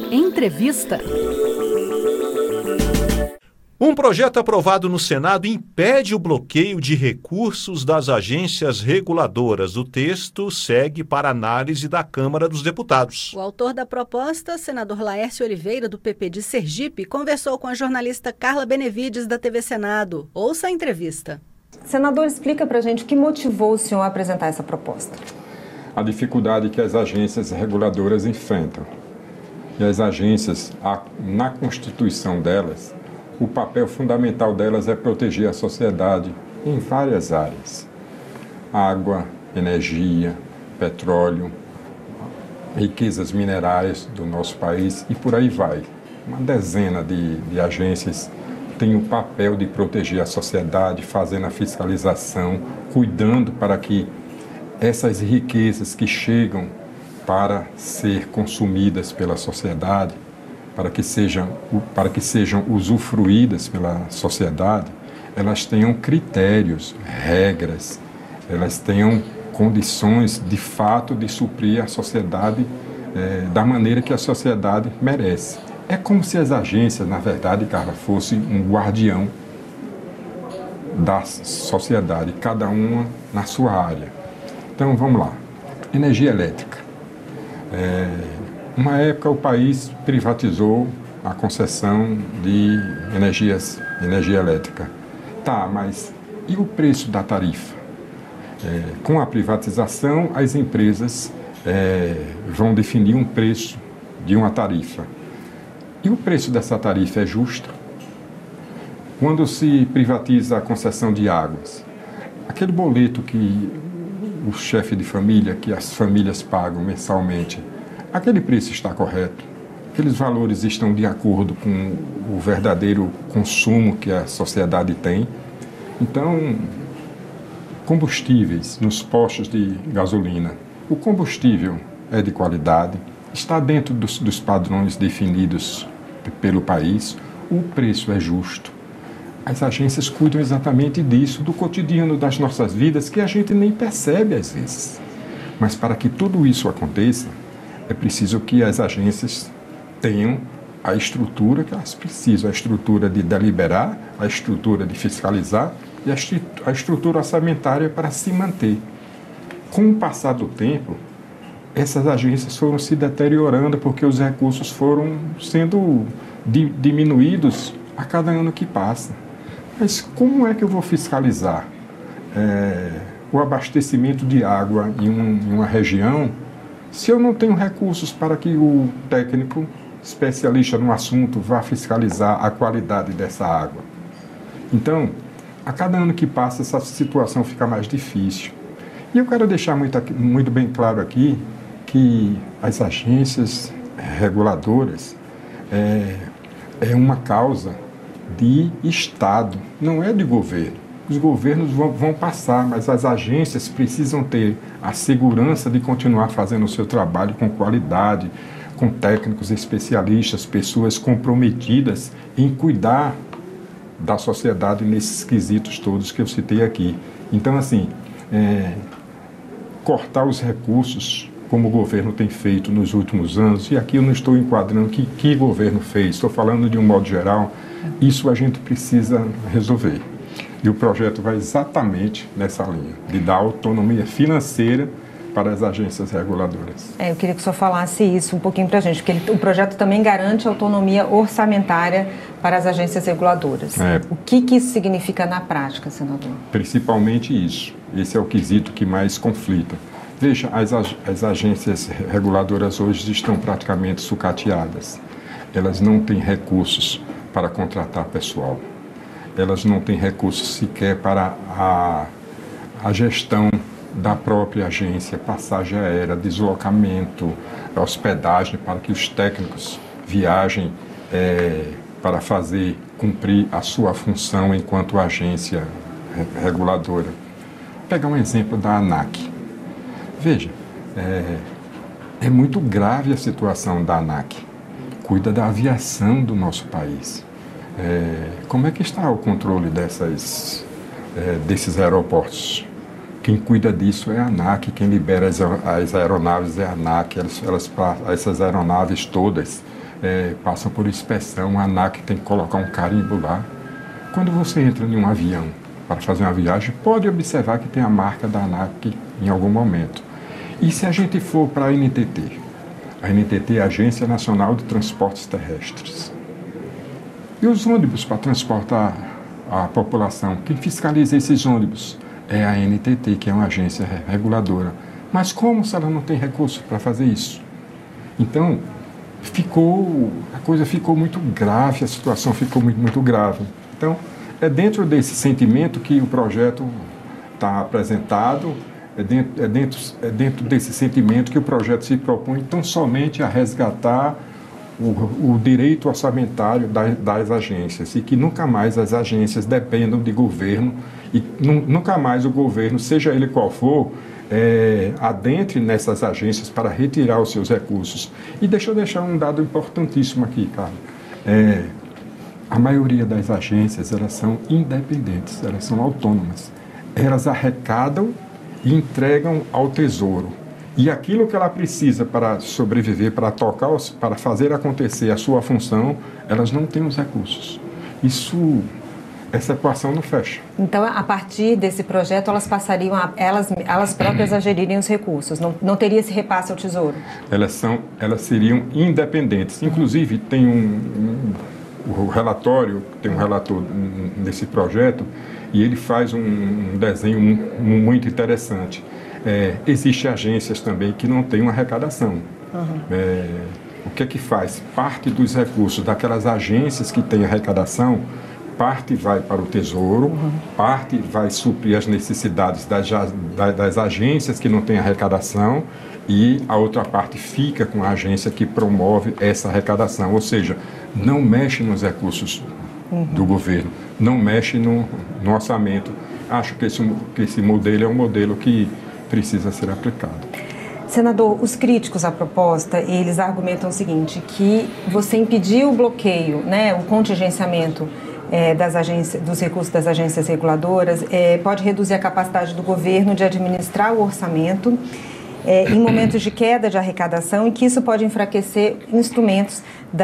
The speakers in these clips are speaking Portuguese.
Entrevista. Um projeto aprovado no Senado impede o bloqueio de recursos das agências reguladoras. O texto segue para análise da Câmara dos Deputados. O autor da proposta, senador Laércio Oliveira, do PP de Sergipe, conversou com a jornalista Carla Benevides, da TV Senado. Ouça a entrevista. Senador, explica pra gente o que motivou o senhor a apresentar essa proposta. A dificuldade que as agências reguladoras enfrentam. E as agências, na constituição delas, o papel fundamental delas é proteger a sociedade em várias áreas. Água, energia, petróleo, riquezas minerais do nosso país e por aí vai. Uma dezena de agências têm o papel de proteger a sociedade, fazendo a fiscalização, cuidando para que essas riquezas que chegam para ser consumidas pela sociedade, para que sejam usufruídas pela sociedade, elas tenham critérios, regras, elas tenham condições de fato de suprir a sociedade da maneira que a sociedade merece. É como se as agências, na verdade, Carla, fossem um guardião da sociedade, cada uma na sua área. Então, vamos lá. Energia elétrica. Uma época o país privatizou a concessão de energia elétrica. Tá, mas e o preço da tarifa? Com a privatização, as empresas vão definir um preço de uma tarifa. E o preço dessa tarifa é justo? Quando se privatiza a concessão de águas, aquele boleto que o chefe de família, que as famílias pagam mensalmente, aquele preço está correto? Aqueles valores estão de acordo com o verdadeiro consumo que a sociedade tem? Então, combustíveis nos postos de gasolina. O combustível é de qualidade, está dentro dos padrões definidos pelo país, o preço é justo. As agências cuidam exatamente disso, do cotidiano das nossas vidas, que a gente nem percebe às vezes. Mas para que tudo isso aconteça, é preciso que as agências tenham a estrutura que elas precisam, a estrutura de deliberar, a estrutura de fiscalizar e a estrutura orçamentária para se manter. Com o passar do tempo, essas agências foram se deteriorando porque os recursos foram sendo diminuídos a cada ano que passa. Mas como é que eu vou fiscalizar o abastecimento de água em uma região se eu não tenho recursos para que o técnico especialista no assunto vá fiscalizar a qualidade dessa água? Então, a cada ano que passa, essa situação fica mais difícil. E eu quero deixar muito bem claro aqui que as agências reguladoras é uma causa de Estado, não é de governo. Os governos vão passar, mas as agências precisam ter a segurança de continuar fazendo o seu trabalho com qualidade, com técnicos especialistas, pessoas comprometidas em cuidar da sociedade nesses quesitos todos que eu citei aqui. Então, assim, cortar os recursos, como o governo tem feito nos últimos anos, e aqui eu não estou enquadrando que governo fez, estou falando de um modo geral, isso a gente precisa resolver. E o projeto vai exatamente nessa linha, de dar autonomia financeira para as agências reguladoras. Eu queria que o senhor falasse isso um pouquinho para a gente, porque o projeto também garante autonomia orçamentária para as agências reguladoras. O que isso significa na prática, senador? Principalmente isso. Esse é o quesito que mais conflita. Veja, as agências reguladoras hoje estão praticamente sucateadas. Elas não têm recursos para contratar pessoal. Elas não têm recursos sequer para a gestão da própria agência, passagem aérea, deslocamento, hospedagem, para que os técnicos viajem para cumprir a sua função enquanto agência reguladora. Vou pegar um exemplo da ANAC. Veja, é muito grave a situação da ANAC. Cuida da aviação do nosso país. Como é que está o controle desses aeroportos? Quem cuida disso é a ANAC, quem libera as aeronaves é a ANAC. Essas aeronaves todas passam por inspeção, a ANAC tem que colocar um carimbo lá. Quando você entra em um avião para fazer uma viagem, pode observar que tem a marca da ANAC em algum momento. E se a gente for para a NTT? A NTT é a Agência Nacional de Transportes Terrestres. E os ônibus para transportar a população? Quem fiscaliza esses ônibus é a NTT, que é uma agência reguladora. Mas como se ela não tem recurso para fazer isso? Então, a coisa ficou muito grave, a situação ficou muito grave. Então, é dentro desse sentimento que o projeto está apresentado, é dentro desse sentimento que o projeto se propõe tão somente a resgatar o direito orçamentário das agências e que nunca mais as agências dependam de governo e nunca mais o governo, seja ele qual for, adentre nessas agências para retirar os seus recursos. E deixa eu deixar um dado importantíssimo aqui, Carlos. A maioria das agências, elas são independentes, elas são autônomas. Elas arrecadam e entregam ao Tesouro. E aquilo que ela precisa para sobreviver, para tocar, para fazer acontecer a sua função, elas não têm os recursos. Essa equação não fecha. Então, a partir desse projeto, elas passariam elas próprias a gerirem os recursos. Não teria esse repasse ao Tesouro? Elas seriam independentes. Inclusive, tem o relatório, tem um relator nesse projeto, e ele faz um desenho muito interessante. Existem agências também que não têm uma arrecadação. O que é que faz? Parte dos recursos daquelas agências que têm arrecadação, parte vai para o Tesouro, parte vai suprir as necessidades das agências que não têm arrecadação e a outra parte fica com a agência que promove essa arrecadação. Ou seja, não mexe nos recursos do governo, não mexe no orçamento. Acho que esse modelo é um modelo que precisa ser aplicado. Senador, os críticos à proposta, eles argumentam o seguinte, que você impedir o bloqueio, o contingenciamento dos recursos das agências reguladoras, pode reduzir a capacidade do governo de administrar o orçamento em momentos de queda de arrecadação e que isso pode enfraquecer instrumentos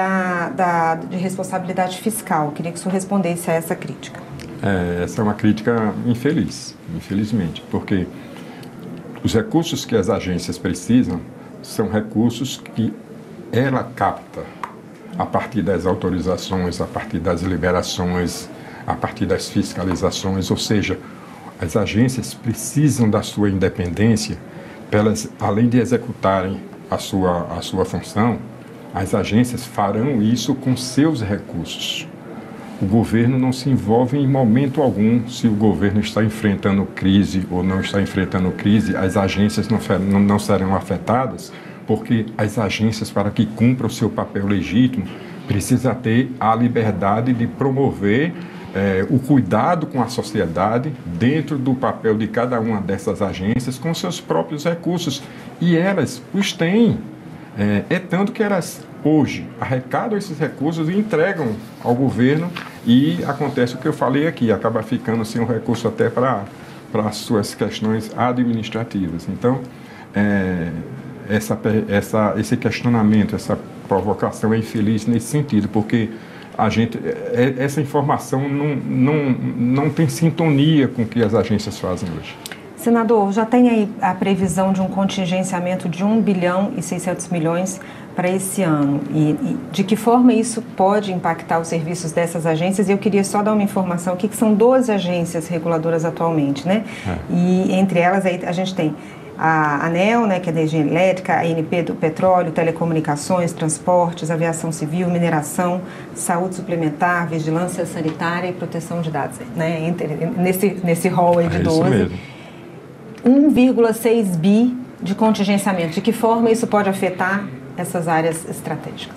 de responsabilidade fiscal. Queria que o senhor respondesse a essa crítica. Essa é uma crítica infeliz, infelizmente, porque os recursos que as agências precisam são recursos que ela capta a partir das autorizações, a partir das liberações, a partir das fiscalizações, ou seja, as agências precisam da sua independência, elas, além de executarem a sua função, as agências farão isso com seus recursos. O governo não se envolve em momento algum se o governo está enfrentando crise ou não está enfrentando crise, as agências não serão afetadas, porque as agências, para que cumpram o seu papel legítimo, precisam ter a liberdade de promover o cuidado com a sociedade dentro do papel de cada uma dessas agências com seus próprios recursos. E elas os têm. Tanto que elas hoje arrecadam esses recursos e entregam ao governo e acontece o que eu falei aqui, acaba ficando sem um recurso até para as suas questões administrativas. Então, esse questionamento, essa provocação é infeliz nesse sentido, porque essa informação não tem sintonia com o que as agências fazem hoje. Senador, já tem aí a previsão de um contingenciamento de 1 bilhão e 600 milhões para esse ano. E de que forma isso pode impactar os serviços dessas agências? Eu queria só dar uma informação aqui, que são 12 agências reguladoras atualmente, né? E entre elas aí a gente tem a ANEEL, que é a energia elétrica, a ANP do petróleo, telecomunicações, transportes, aviação civil, mineração, saúde suplementar, vigilância sanitária e proteção de dados, né? Nesse rol aí de 12. Isso mesmo. 1,6 bi de contingenciamento. De que forma isso pode afetar essas áreas estratégicas?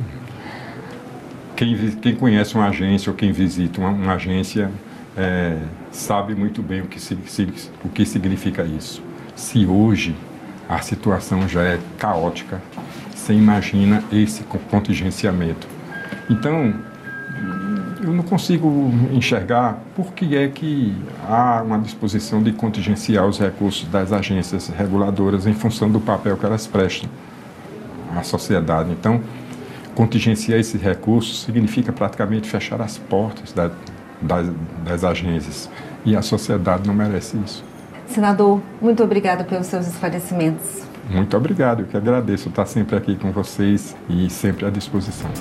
Quem conhece uma agência ou quem visita uma agência sabe muito bem o que significa isso. Se hoje a situação já é caótica, você imagina esse contingenciamento. Então, eu não consigo enxergar por que é que há uma disposição de contingenciar os recursos das agências reguladoras em função do papel que elas prestam à sociedade. Então, contingenciar esses recursos significa praticamente fechar as portas das agências. E a sociedade não merece isso. Senador, muito obrigada pelos seus esclarecimentos. Muito obrigado, eu que agradeço estar sempre aqui com vocês e sempre à disposição.